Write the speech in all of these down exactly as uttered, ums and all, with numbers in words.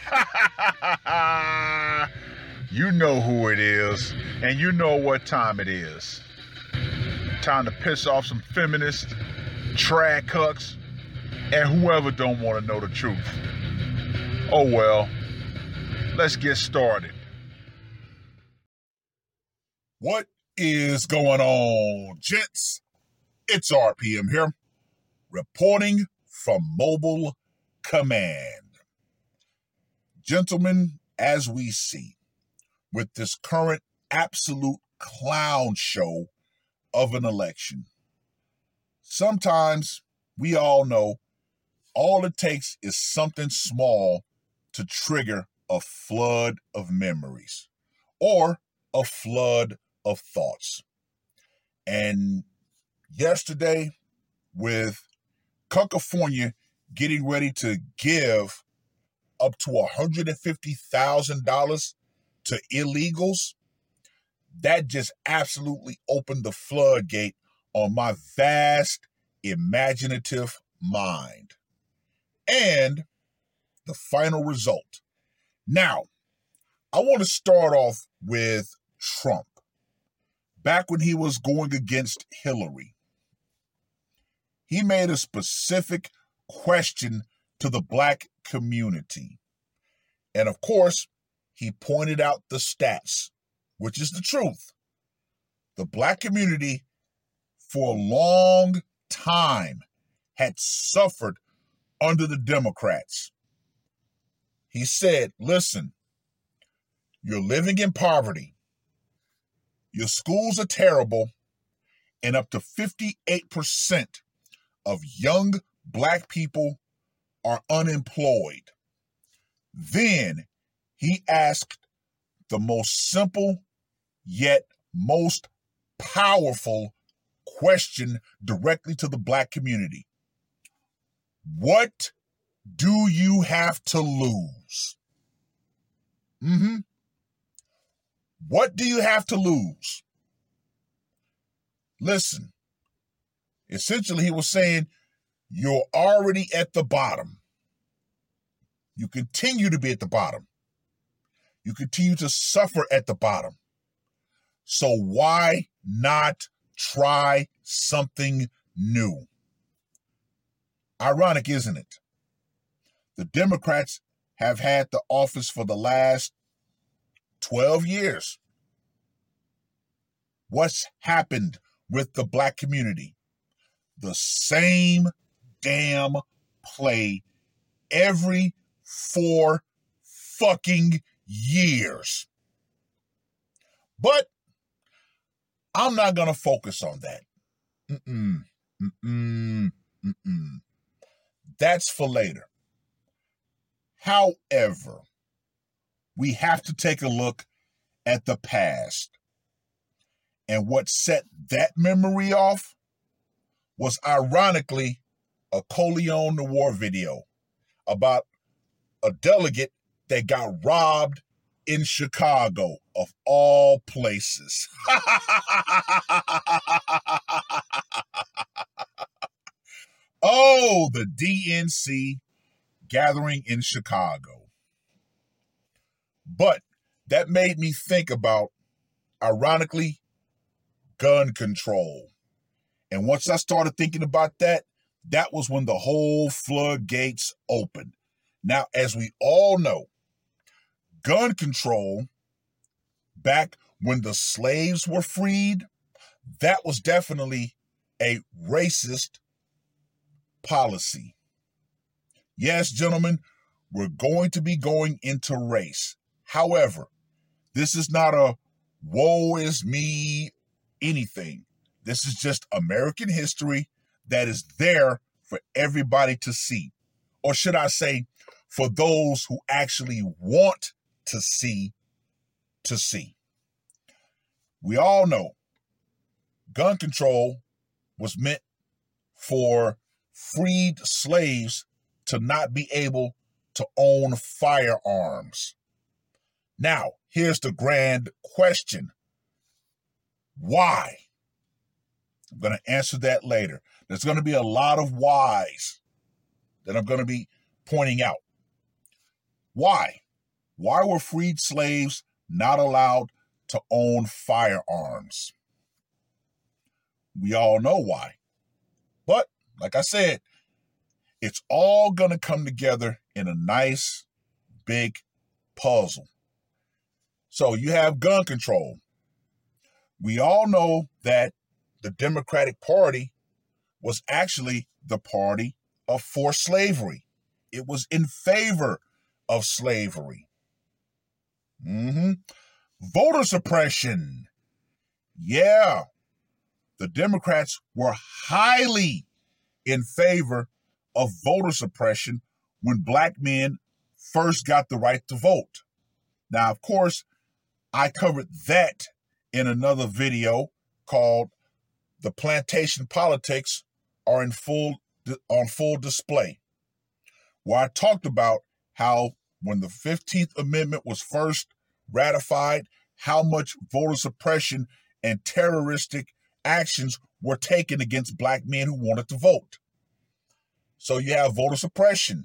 You know who it is, and you know what time it is. Time to piss off some feminists, trad cucks, and whoever don't want to know the truth. Oh well, let's get started. What is going on, gents? It's R P M here, reporting from Mobile Command. Gentlemen, as we see, with this current absolute clown show of an election, sometimes we all know all it takes is something small to trigger a flood of memories or a flood of thoughts. And yesterday, with California getting ready to give up to one hundred fifty thousand dollars to illegals, that just absolutely opened the floodgate on my vast, imaginative mind. And the final result. Now, I want to start off with Trump. Back when he was going against Hillary, he made a specific question to the black community. And of course, he pointed out the stats, which is the truth. The black community for a long time had suffered under the Democrats. He said, listen, you're living in poverty. Your schools are terrible, and up to fifty-eight percent of young black people are unemployed. Then he asked the most simple yet most powerful question directly to the black community. What do you have to lose? Mm-hmm. What do you have to lose? Listen, essentially he was saying, you're already at the bottom. You continue to be at the bottom. You continue to suffer at the bottom. So why not try something new? Ironic, isn't it? The Democrats have had the office for the last twelve years. What's happened with the black community? The same damn play every four fucking years. But I'm not going to focus on that. Mm-mm, mm-mm, mm-mm. That's for later. However, we have to take a look at the past. And what set that memory off was ironically a Coleon Noir video about a delegate that got robbed in Chicago, of all places. Oh, the D N C gathering in Chicago. But that made me think about, ironically, gun control. And once I started thinking about that, that was when the whole floodgates opened. Now, as we all know, gun control, back when the slaves were freed, that was definitely a racist policy. Yes, gentlemen, we're going to be going into race. However, this is not a woe is me anything. This is just American history that is there for everybody to see. Or should I say, for those who actually want to see, to see. We all know gun control was meant for freed slaves to not be able to own firearms. Now, here's the grand question. Why? I'm going to answer that later. There's going to be a lot of whys that I'm going to be pointing out. Why? Why were freed slaves not allowed to own firearms? We all know why. But, like I said, it's all going to come together in a nice, big puzzle. So you have gun control. We all know that the Democratic Party was actually the party of forced slavery. It was in favor of slavery. Mm-hmm. Voter suppression. Yeah. The Democrats were highly in favor of voter suppression when black men first got the right to vote. Now, of course, I covered that in another video called "The Plantation Politics Are in Full on Full Display," where I talked about how when the fifteenth Amendment was first ratified, how much voter suppression and terroristic actions were taken against black men who wanted to vote. So you have voter suppression.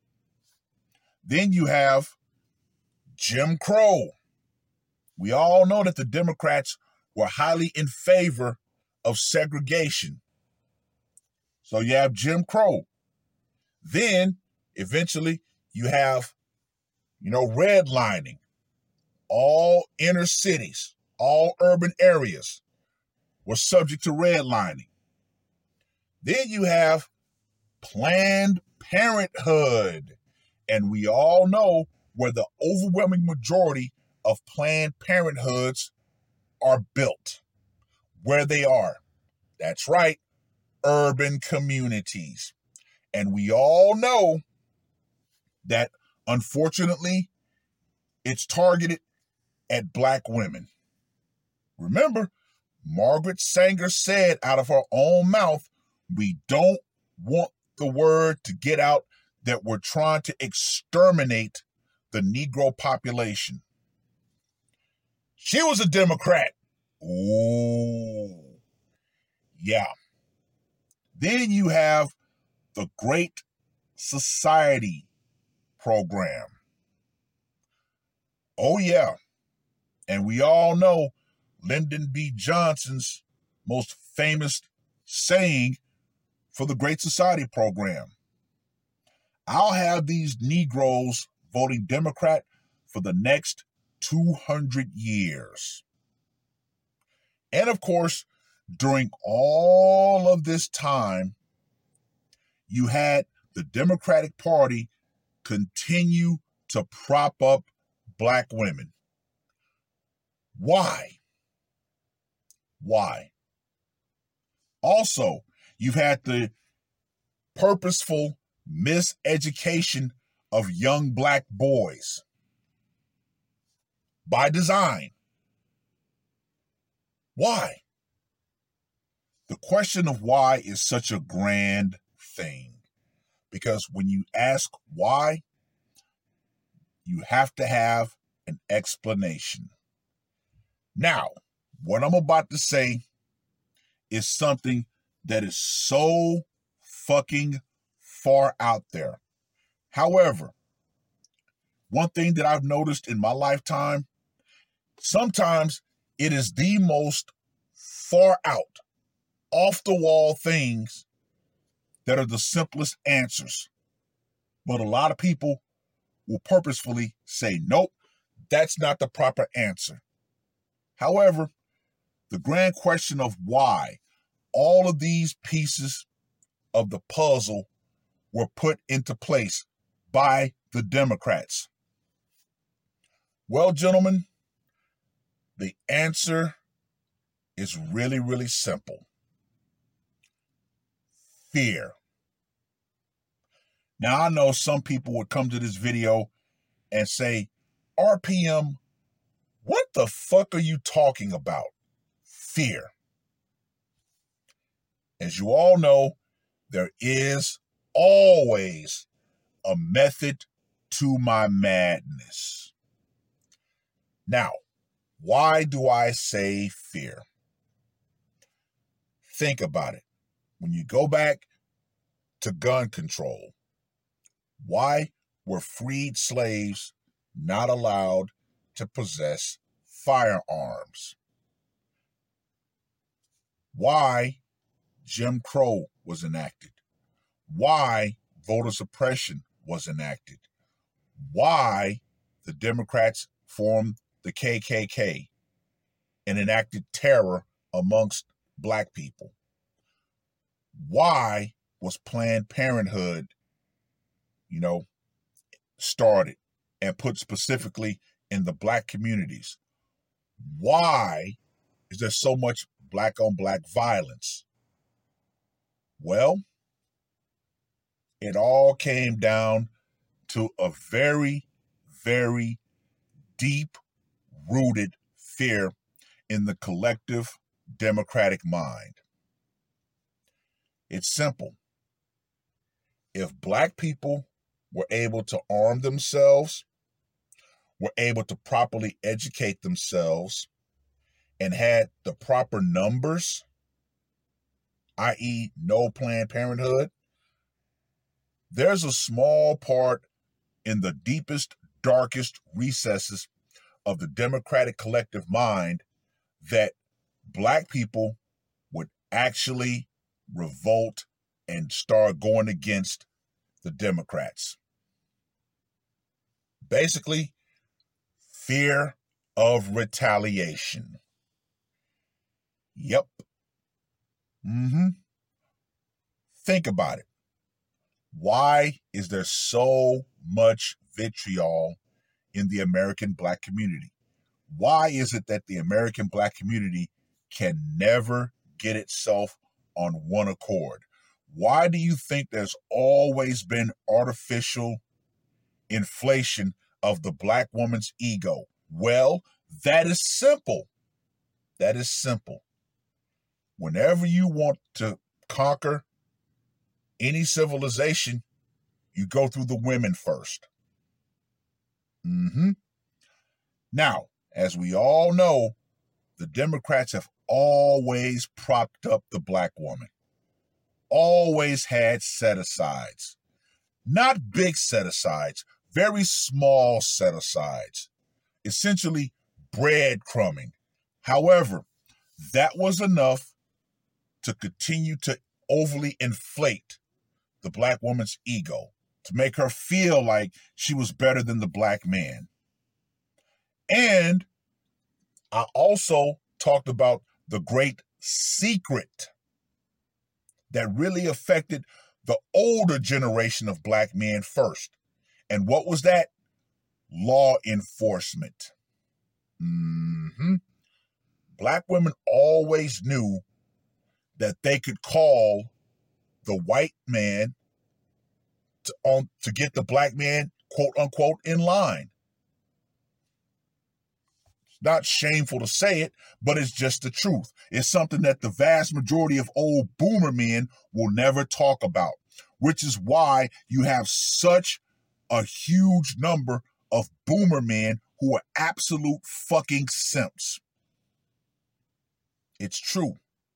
Then you have Jim Crow. We all know that the Democrats were highly in favor of segregation. So you have Jim Crow. Then, eventually, you have, you know, redlining. All inner cities, all urban areas were subject to redlining. Then you have Planned Parenthood. And we all know where the overwhelming majority of Planned Parenthoods are built, where they are. That's right, urban communities. And we all know that, unfortunately, it's targeted at black women. Remember, Margaret Sanger said out of her own mouth, we don't want the word to get out that we're trying to exterminate the Negro population. She was a Democrat. Ooh, yeah. Then you have the Great Society program. Oh, yeah. And we all know Lyndon B. Johnson's most famous saying for the Great Society program. I'll have these Negroes voting Democrat for the next two hundred years. And of course, during all of this time, you had the Democratic Party continue to prop up black women. Why? Why? Also, you've had the purposeful miseducation of young black boys by design. Why? The question of why is such a grand thing, because when you ask why, you have to have an explanation. Now, what I'm about to say is something that is so fucking far out there. However, one thing that I've noticed in my lifetime, sometimes it is the most far out, off the wall things that are the simplest answers. But a lot of people will purposefully say, nope, that's not the proper answer. However, the grand question of why all of these pieces of the puzzle were put into place by the Democrats. Well, gentlemen, the answer is really, really simple. Fear. Now, I know some people would come to this video and say, R P M, what the fuck are you talking about? Fear. As you all know, there is always a method to my madness. Now, why do I say fear? Think about it. When you go back to gun control, why were freed slaves not allowed to possess firearms. Why Jim Crow was enacted. Why voter suppression was enacted. Why the Democrats formed the K K K and enacted terror amongst black people. Why was Planned Parenthood, you know, started and put specifically in the black communities? Why is there so much black on black violence? Well, it all came down to a very, very deep-rooted fear in the collective democratic mind. It's simple. If black people were able to arm themselves, were able to properly educate themselves, and had the proper numbers, that is no Planned Parenthood, there's a small part in the deepest, darkest recesses of the democratic collective mind that black people would actually revolt and start going against the Democrats. Basically, fear of retaliation. Yep. Mm-hmm. Think about it. Why is there so much vitriol in the American black community? Why is it that the American black community can never get itself on one accord? Why do you think there's always been artificial inflation of the black woman's ego? Well, that is simple. That is simple. Whenever you want to conquer any civilization, you go through the women first. Mm-hmm. Now, as we all know, the Democrats have always propped up the black woman, always had set-asides. Not big set-asides, very small set-asides, essentially breadcrumbing. However, that was enough to continue to overly inflate the black woman's ego, to make her feel like she was better than the black man. And I also talked about the great secret that really affected the older generation of black men first. And what was that? Law enforcement. Mm-hmm. Black women always knew that they could call the white man to, um, to get the black man, quote unquote, in line. It's not shameful to say it, but it's just the truth. It's something that the vast majority of old boomer men will never talk about, which is why you have such a huge number of boomer men who are absolute fucking simps. It's true.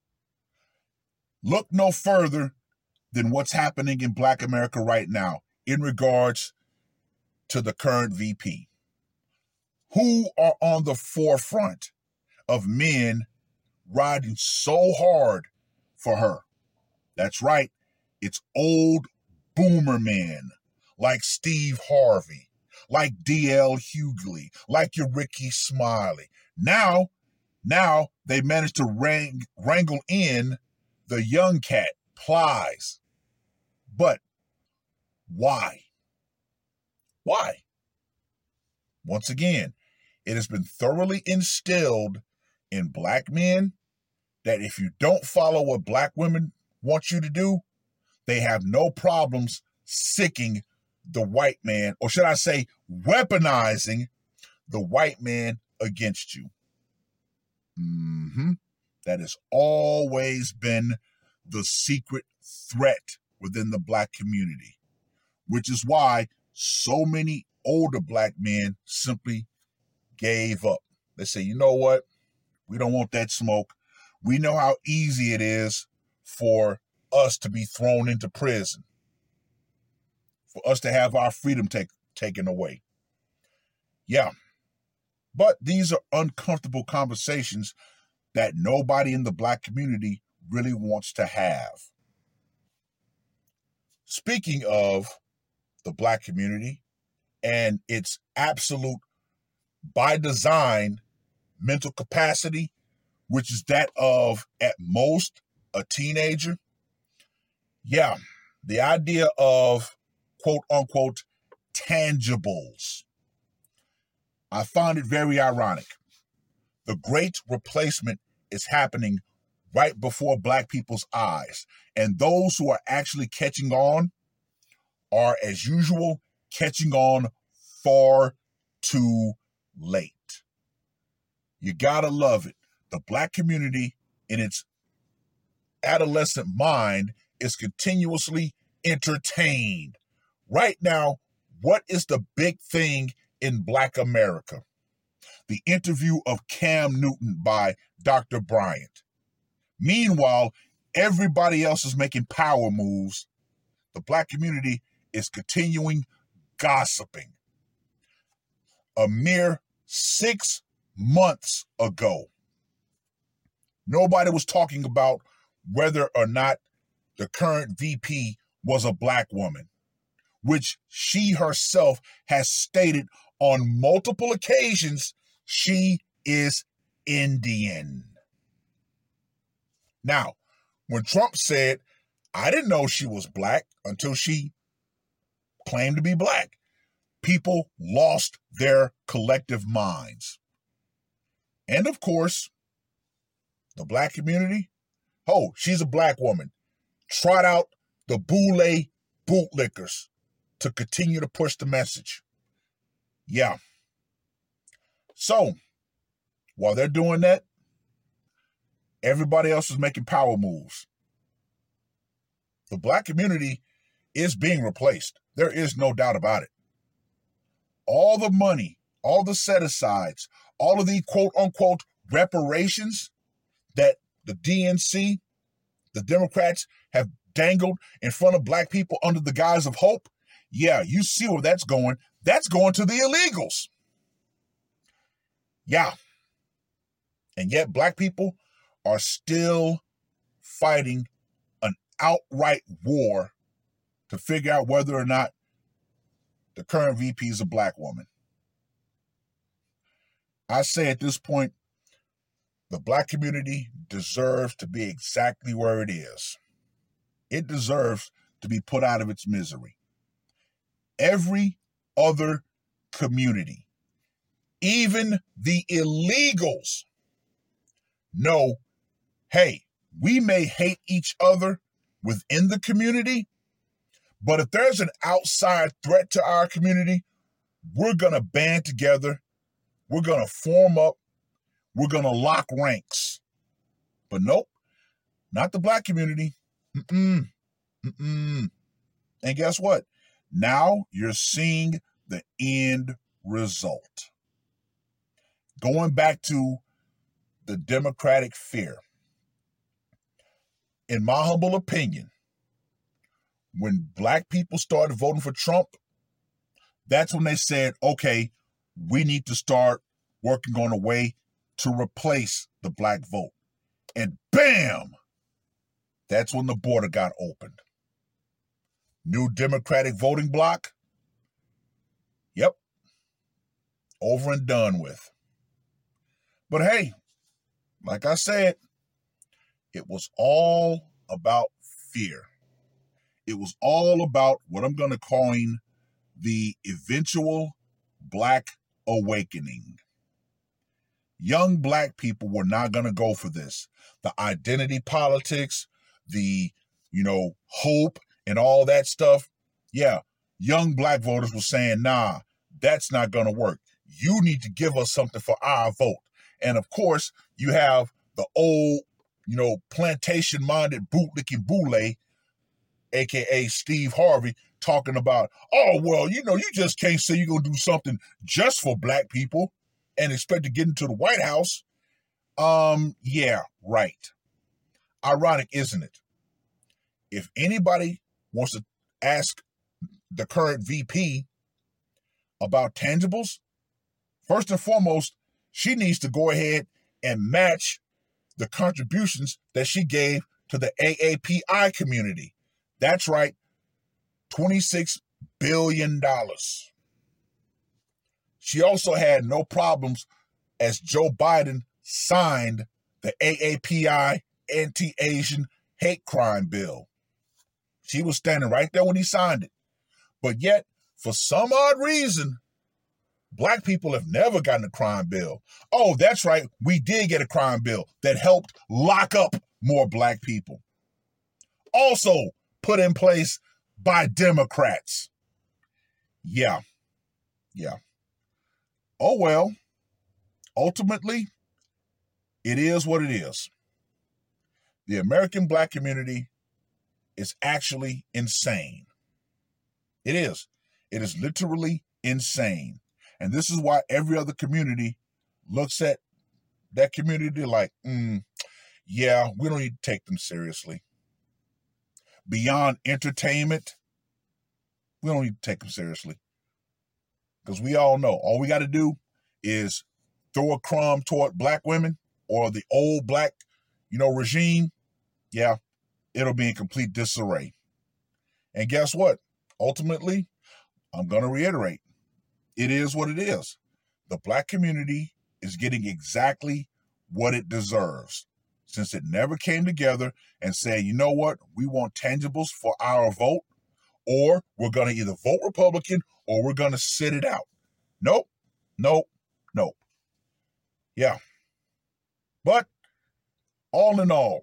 Look no further than what's happening in Black America right now in regards to the current V P. Who are on the forefront of men riding so hard for her? That's right. It's old boomer men like Steve Harvey, like D L Hughley, like your Ricky Smiley. Now, now they managed to wrang, wrangle in the young cat, Plies. But why? Why? Once again, it has been thoroughly instilled in black men that if you don't follow what black women want you to do, they have no problems sicking the white man, or should I say, weaponizing the white man against you. Mm-hmm. That has always been the secret threat within the black community, which is why so many older black men simply gave up. They say, you know what? We don't want that smoke. We know how easy it is for us to be thrown into prison. for us to have our freedom take, taken away. Yeah. But these are uncomfortable conversations that nobody in the Black community really wants to have. Speaking of the Black community and its absolute, by design, mental capacity, which is that of, at most, a teenager. Yeah, the idea of, quote unquote, tangibles. I find it very ironic. The great replacement is happening right before Black people's eyes. And those who are actually catching on are, as usual, catching on far too late. You gotta love it. The Black community, in its adolescent mind, is continuously entertained. Right now, what is the big thing in Black America? The interview of Cam Newton by Doctor Bryant. Meanwhile, everybody else is making power moves. The Black community is continuing gossiping. A mere six months ago, nobody was talking about whether or not the current V P was a Black woman, which she herself has stated on multiple occasions she is Indian. Now, when Trump said, I didn't know she was Black until she claimed to be Black, people lost their collective minds. And of course, the Black community, oh, she's a Black woman, trot out the boule bootlickers to continue to push the message. Yeah. So, while they're doing that, everybody else is making power moves. The Black community is being replaced. There is no doubt about it. All the money, all the set-asides, all of the quote-unquote reparations that the D N C, the Democrats, have dangled in front of Black people under the guise of hope, yeah, you see where that's going. That's going to the illegals. Yeah. And yet Black people are still fighting an outright war to figure out whether or not the current V P is a Black woman. I say at this point, the Black community deserves to be exactly where it is. It deserves to be put out of its misery. Every other community, even the illegals, know, hey, we may hate each other within the community, but if there's an outside threat to our community, we're going to band together, we're going to form up, we're going to lock ranks. But nope, not the Black community. Mm-mm, mm-mm. And guess what? Now you're seeing the end result. Going back to the Democratic fear. In my humble opinion, when Black people started voting for Trump, that's when they said, okay, we need to start working on a way to replace the Black vote. And bam, that's when the border got opened. New Democratic voting bloc, yep, over and done with. But hey, like I said, it was all about fear. It was all about what I'm going to coin the eventual Black awakening. Young Black people were not going to go for this. The identity politics, the, you know, hope and all that stuff. Yeah, young Black voters were saying, nah, that's not going to work. You need to give us something for our vote. And of course, you have the old, you know, plantation-minded bootlicking boule, a k a. Steve Harvey, talking about, oh, well, you know, you just can't say you're going to do something just for Black people and expect to get into the White House. Um, yeah, right. Ironic, isn't it? If anybody wants to ask the current V P about tangibles, first and foremost, she needs to go ahead and match the contributions that she gave to the A A P I community. That's right, twenty-six billion dollars. She also had no problems as Joe Biden signed the A A P I anti-Asian hate crime bill. She was standing right there when he signed it. But yet, for some odd reason, black people have never gotten a crime bill. Oh, that's right, we did get a crime bill that helped lock up more black people. Also put in place by Democrats. Yeah, yeah. Oh well, ultimately, it is what it is. The American black community is actually insane. It is. It is literally insane. And this is why every other community looks at that community like, mm, yeah, we don't need to take them seriously. Beyond entertainment, we don't need to take them seriously. Because we all know, all we got to do is throw a crumb toward black women or the old black, you know, regime. Yeah, it'll be in complete disarray. And guess what? Ultimately, I'm going to reiterate, it is what it is. The black community is getting exactly what it deserves, since it never came together and said, you know what, we want tangibles for our vote, or we're going to either vote Republican or we're going to sit it out. Nope, nope, nope. Yeah. But all in all,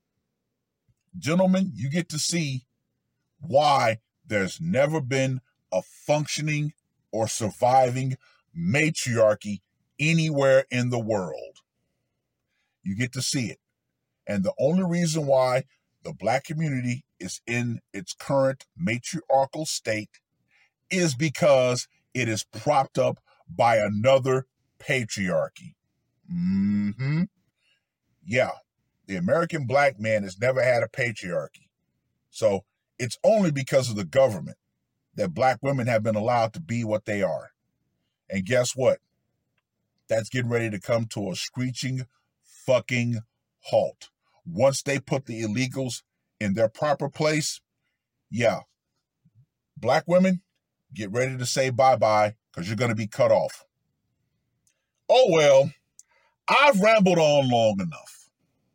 gentlemen, you get to see why there's never been a functioning or surviving matriarchy anywhere in the world. You get to see it. And the only reason why the black community is in its current matriarchal state is because it is propped up by another patriarchy. Mm-hmm. Yeah, the American black man has never had a patriarchy. So it's only because of the government that black women have been allowed to be what they are. And guess what? That's getting ready to come to a screeching fucking halt. Once they put the illegals in their proper place, yeah, black women, get ready to say bye-bye because you're going to be cut off. Oh, well, I've rambled on long enough.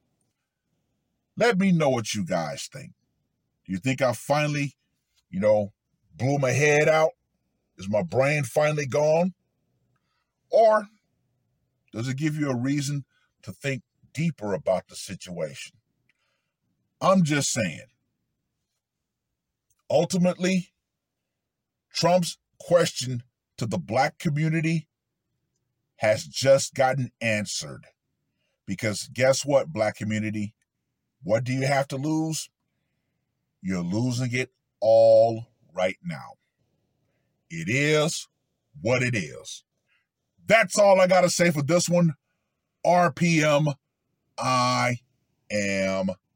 Let me know what you guys think. Do you think I finally, you know, blew my head out? Is my brain finally gone? Or does it give you a reason to think deeper about the situation? I'm just saying. Ultimately, Trump's question to the black community has just gotten answered. Because guess what, black community? What do you have to lose? You're losing it all right now. It is what it is. That's all I got to say for this one. R P M, I am